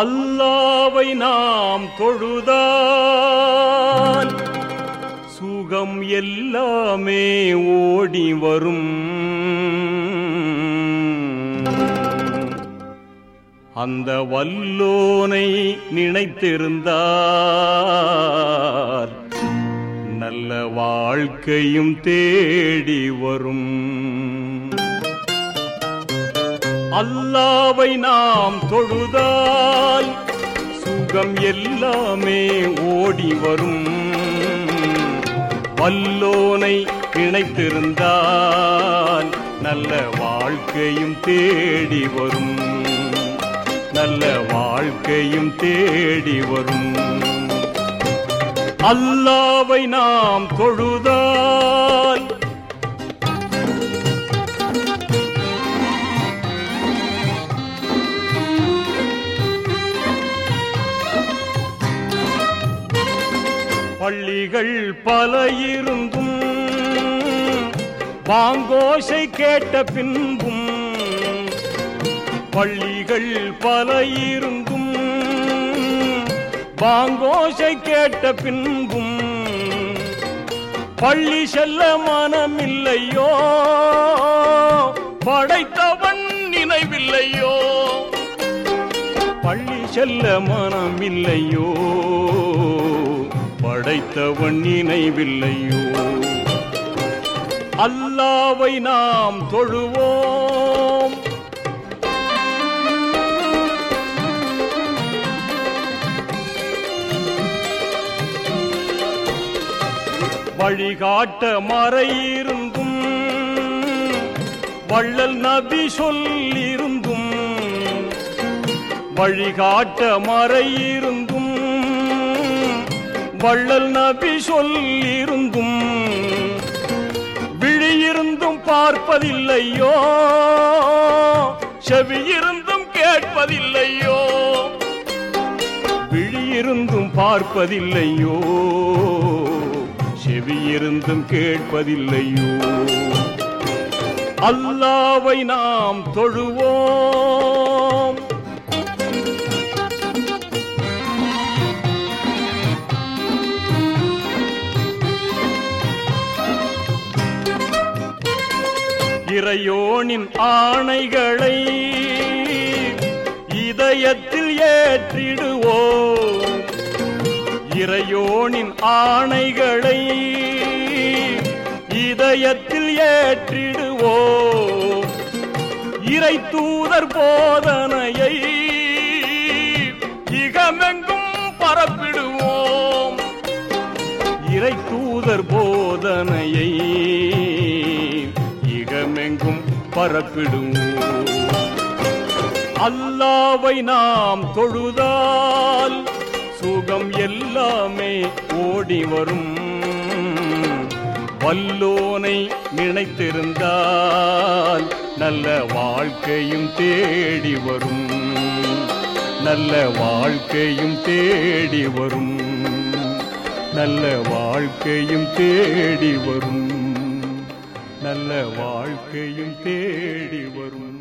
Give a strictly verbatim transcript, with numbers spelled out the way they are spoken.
அல்லாவை நாம் தொழுதால் சுகம் எல்லாமே ஓடி வரும். அந்த வல்லோனை நினைத்திருந்தால் நல்ல வாழ்க்கையும் தேடி வரும். அல்லாவை நாம் தொழுதால் சுகம் எல்லாமே ஓடி வரும். வல்லோனை இணைத்திருந்தால் நல்ல வாழ்க்கையும் தேடி வரும். நல்ல வாழ்க்கையும் தேடி வரும். அல்லாவை நாம் தொழுதால் பள்ளிகள் பல இருந்தும் பாங்கோசை கேட்ட பின்பும், பள்ளிகள் பல இருந்தும் பாங்கோசை கேட்ட பின்பும் பள்ளி செல்ல மனமில்லையோ, படைத்தவன் நினைவில்லையோ. பள்ளி செல்ல மனமில்லையோ, படைத்தவன் நினைவில்லையோ. அல்லாவை நாம் தொழுவோம். வழிகாட்ட மறையிருந்தும் வள்ளல் நபி சொல்லிருந்தும், வழிகாட்ட மறையிருந்தும் வள்ளல் நபி சொல்லிருந்தும் விழியிருந்தும் பார்ப்பதில்லையோ, செவியிருந்தும் கேட்பதில்லையோ. விழியிருந்தும் பார்ப்பதில்லையோ, செவியிருந்தும் கேட்பதில்லையோ. அல்லாவை நாம் தொழுவோம். இறையோனின் ஆணைகளை இதயத்தில் ஏற்றிடுவோம். இறையோனின் ஆணைகளை இதயத்தில் ஏற்றிடுவோம். இறை தூதர் போதனையை இகமெங்கும் பரப்பிடுவோம். இறை தூதர் போதனையை இகமெங்கும் பரப்பிடுவோம். அல்லாவை நாம் தொழுதால் சுகம் எல்லாமே ஓடி வரும். வல்லோனை நினைத்திருந்தால் நல்ல வாழ்க்கையும் தேடி வரும். நல்ல வாழ்க்கையும் தேடி வரும். நல்ல வாழ்க்கையும் தேடி வரும். நல்ல வாழ்க்கையும் தேடி வரும்.